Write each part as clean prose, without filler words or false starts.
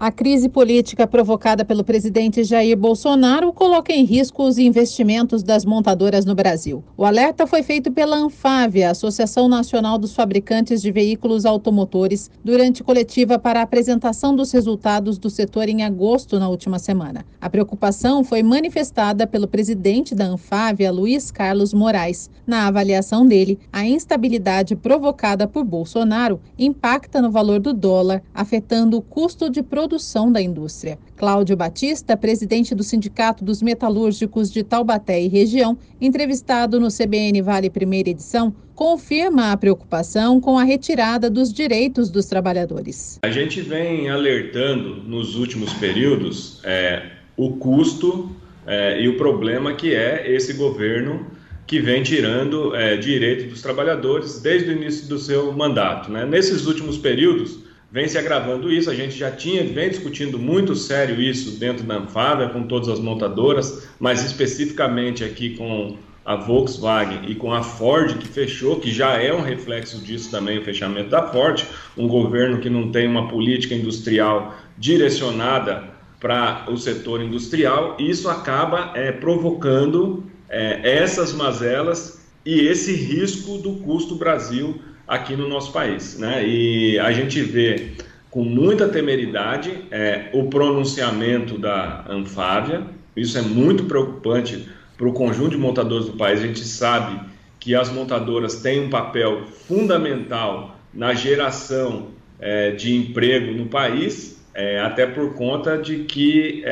A crise política provocada pelo presidente Jair Bolsonaro coloca em risco os investimentos das montadoras no Brasil. O alerta foi feito pela Anfávia, Associação Nacional dos Fabricantes de Veículos Automotores, durante coletiva para a apresentação dos resultados do setor em agosto na última semana. A preocupação foi manifestada pelo presidente da Anfávia, Luiz Carlos Moraes. Na avaliação dele, a instabilidade provocada por Bolsonaro impacta no valor do dólar, afetando o custo de produção da indústria. Cláudio Batista, presidente do Sindicato dos Metalúrgicos de Taubaté e região, entrevistado no CBN Vale Primeira Edição, confirma a preocupação com a retirada dos direitos dos trabalhadores. A gente vem alertando nos últimos períodos o custo e o problema que é esse governo que vem tirando direito dos trabalhadores desde o início do seu mandato, né? Nesses últimos períodos, vem se agravando isso, a gente já vem discutindo muito sério isso dentro da Anfávia, com todas as montadoras, mas especificamente aqui com a Volkswagen e com a Ford, que fechou, que já é um reflexo disso também, o fechamento da Ford, um governo que não tem uma política industrial direcionada para o setor industrial, e isso acaba provocando essas mazelas e esse risco do custo Brasil aqui no nosso país, né? E a gente vê com muita temeridade o pronunciamento da Anfávia. Isso é muito preocupante para o conjunto de montadores do país. A gente sabe que as montadoras têm um papel fundamental na geração de emprego no país, até por conta de que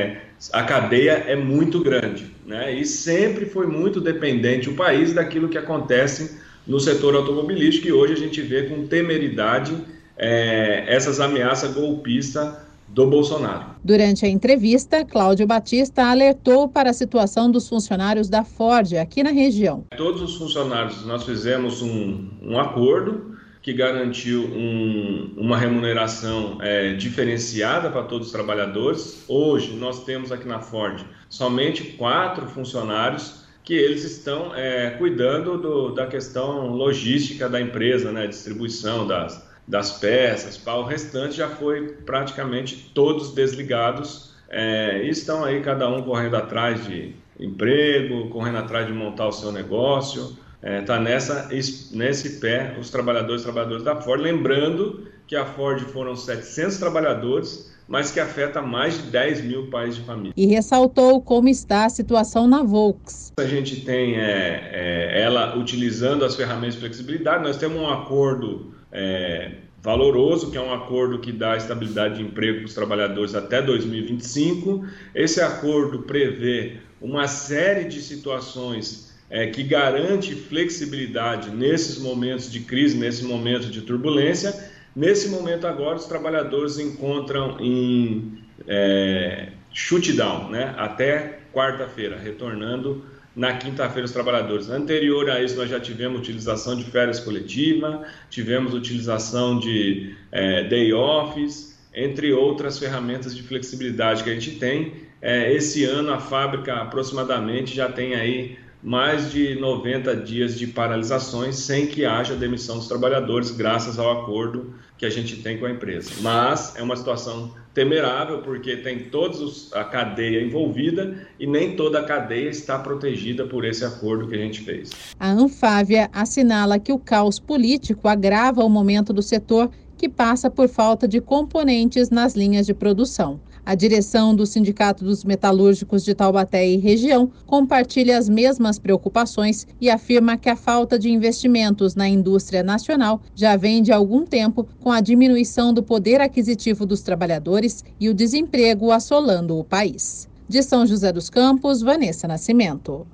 a cadeia é muito grande, né? E sempre foi muito dependente o país daquilo que acontece no setor automobilístico, e hoje a gente vê com temeridade essas ameaças golpistas do Bolsonaro. Durante a entrevista, Cláudio Batista alertou para a situação dos funcionários da Ford aqui na região. Todos os funcionários, nós fizemos um acordo que garantiu uma remuneração diferenciada para todos os trabalhadores. Hoje nós temos aqui na Ford somente 4 funcionários que eles estão cuidando da questão logística da empresa, né, distribuição das peças. O restante já foi praticamente todos desligados e estão aí cada um correndo atrás de emprego, correndo atrás de montar o seu negócio. Está nesse pé os trabalhadores da Ford, lembrando que a Ford foram 700 trabalhadores, mas que afeta mais de 10 mil pais de família. E ressaltou como está a situação na Volks. A gente tem ela utilizando as ferramentas de flexibilidade. Nós temos um acordo valoroso, que é um acordo que dá estabilidade de emprego para os trabalhadores até 2025. Esse acordo prevê uma série de situações que garante flexibilidade nesses momentos de crise, nesse momento de turbulência. Nesse momento agora, os trabalhadores encontram em shutdown, né, até quarta-feira, retornando na quinta-feira os trabalhadores. Anterior a isso, nós já tivemos utilização de férias coletiva, tivemos utilização de day offs, entre outras ferramentas de flexibilidade que a gente tem. Esse ano, a fábrica aproximadamente já tem aí mais de 90 dias de paralisações sem que haja demissão dos trabalhadores, graças ao acordo que a gente tem com a empresa. Mas é uma situação temerável, porque tem toda a cadeia envolvida e nem toda a cadeia está protegida por esse acordo que a gente fez. A Anfávia assinala que o caos político agrava o momento do setor, que passa por falta de componentes nas linhas de produção. A direção do Sindicato dos Metalúrgicos de Taubaté e região compartilha as mesmas preocupações e afirma que a falta de investimentos na indústria nacional já vem de algum tempo, com a diminuição do poder aquisitivo dos trabalhadores e o desemprego assolando o país. De São José dos Campos, Vanessa Nascimento.